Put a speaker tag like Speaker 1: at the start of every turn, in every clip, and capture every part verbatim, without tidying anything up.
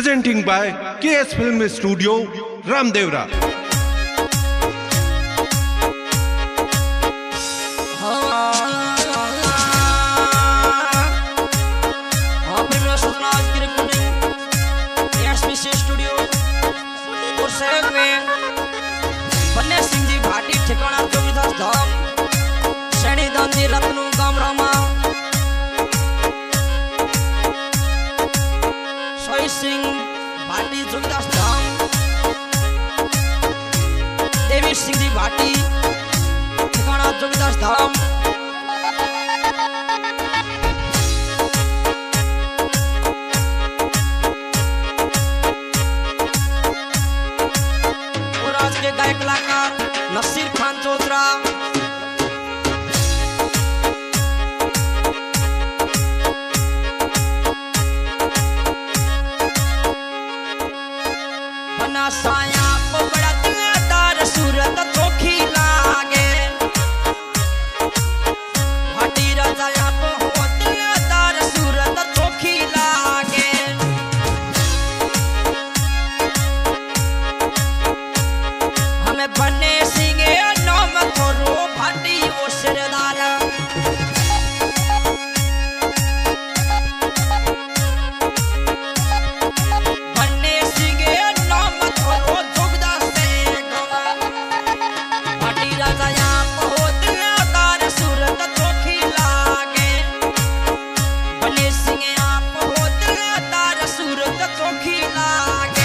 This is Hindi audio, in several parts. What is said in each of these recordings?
Speaker 1: presenting by K S Film Studio, Ramdevra.
Speaker 2: ठिकाना जोगीदास धाम शनि दांदी रत्नू गाम रामा सोई सिंह भाटी जोगीदास धाम देवी सिंह जी भाटी ठिकाना जोगीदास धाम और आज के गायक कलाकार नसीर खान चौधरा बना साया बड़ा दिलदार सूरत चोखी लागे भाटी राजा आप हो दिलदार सूरत चोखी लागे हमें बने सिंगे नाम थोरो भाटी वो सरदार बने सिंगे नाम थोरो जोगदास से गवा भाटी राजा आप हो दिलदार सूरत चोखी लागे बने सिंगे आप हो दिलदार सूरत चोखी लागे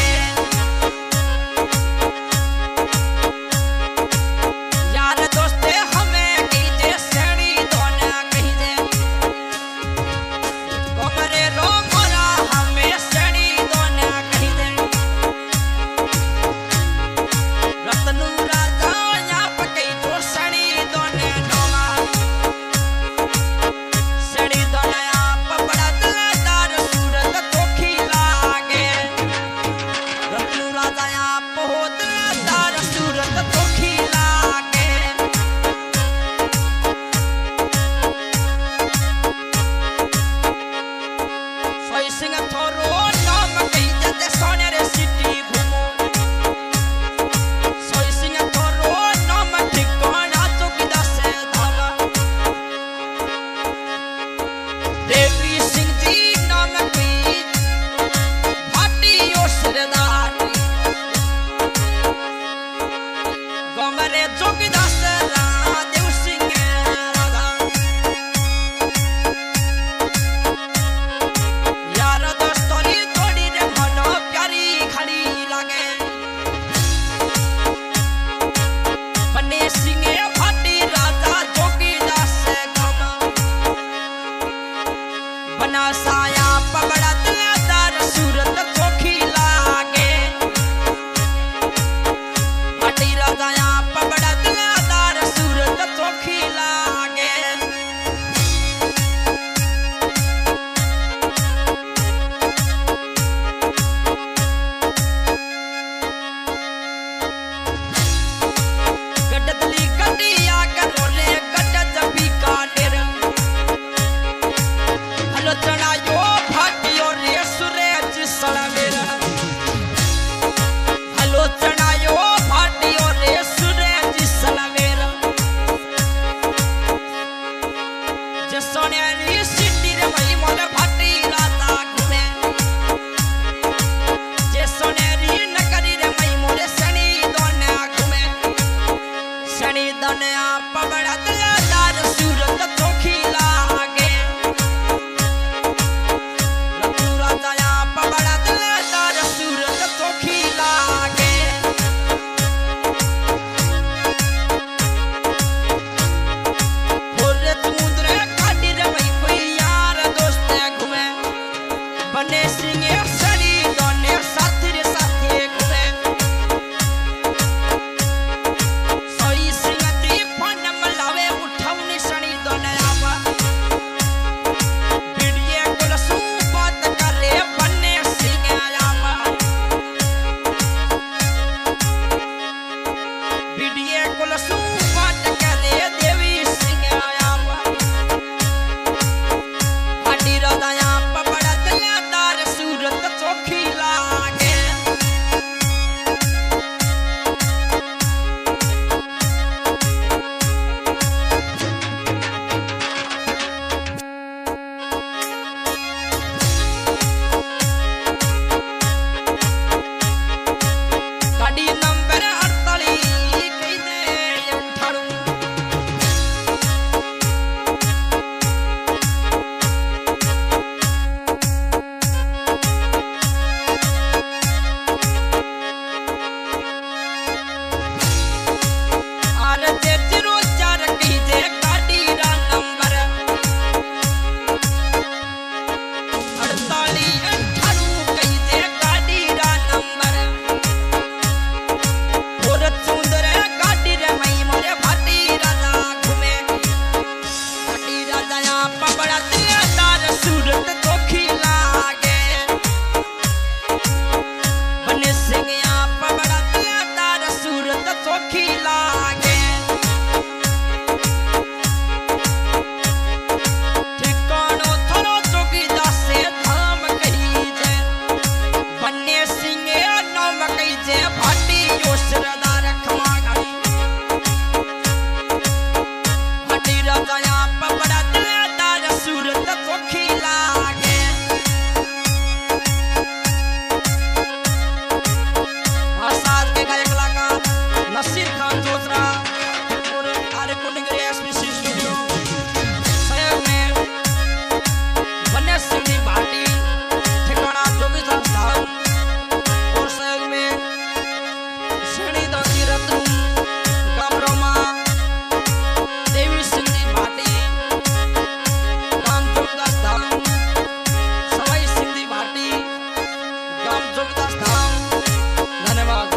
Speaker 2: जोगदास धाम। धन्यवाद।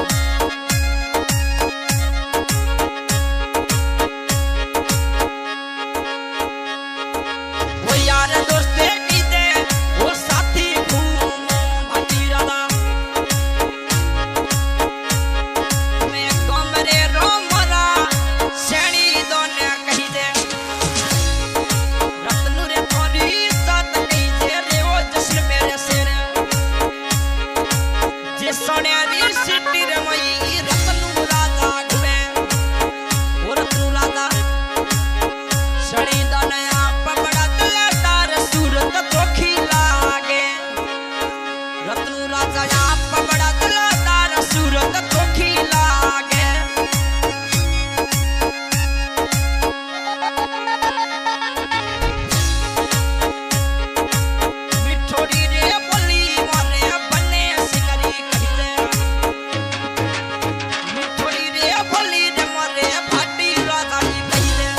Speaker 2: वो यार दोस्त की दे वो साथी घूमो भाटी राधा मैं कमरे रोमरा सेणी दोने कही दे रत्नु रे थोड़ी साथ कही दे रे वो जश्न मेरे सिर जे सोनेरी सिटी रे मई रत्नु राधा घुमे वो रत्नु राधा सड़ी दनया पबड़ा तलदार सूरत चोखी लागे रत्नु राजा या पबड़ा तलदार सूरत चोखी लागे मिठोड़ी रे बोली मोरे बने सिंगरी कही दे मिठोड़ी रे बोली रे मोरे भाटी राजा जी कही दे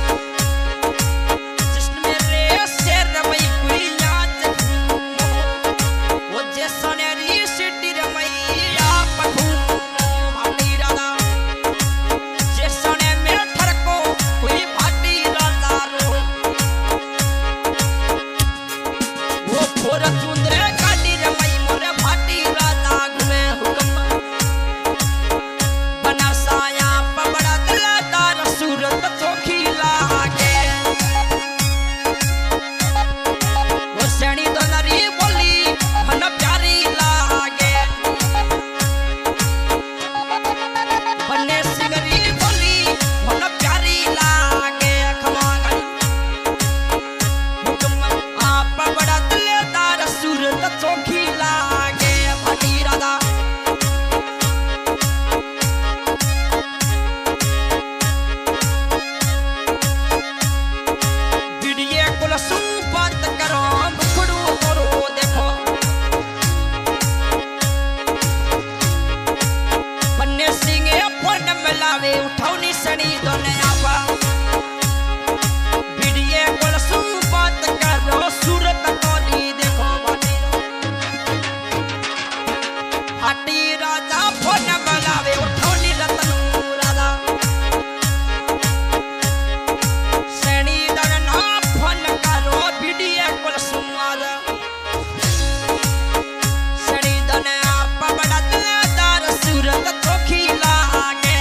Speaker 2: जिसने मेरे शेर मई कोई याद वो जे सोनेरी सिटी रे मई आप घूमो भाटी राधा जे सोने मेरे ठरको कोई भाटी राधा रो वो फोर चुंदरे काटी रे मई मोरे भाटी राधा घूमे हुक्म बना साया पबड़ा तलदार सूरत चोखी लागे वो सेणी दोनरी बोली मन प्यारी लागे बन्ने सिंगरी बोली मन प्यारी लागे खमागन हुक्म आप बड़ा तलदार सूरत चोखी लागे भाटी राधा बिड़िए कुल सुपत करो मुखड़ू करो देखो बन्ने सिंगे फोन मिलावे उठौनी सनी दोने आपा बिड़िए कुल सुपत करो सूरत कोली देखो भाटी भाटी राजा फोन मिलावे उठौनी रतनु राधा सेणी दरना फोन करो बिड़िए कुल सुमाद सेणी दने आप बड़ा तलदार सूरत चोखी लागे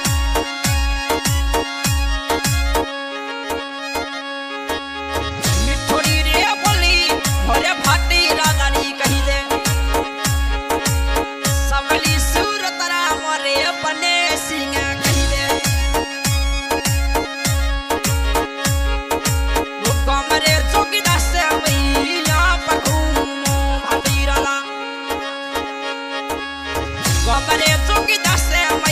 Speaker 2: मिठोड़ी रे बोली मोरे भाटी राधा नी कही दे सबली सूरत राम रे बने सिंह कही दे वो कमरे जोगदास मैया पघूमो भाटी राधा कमरे जोगदास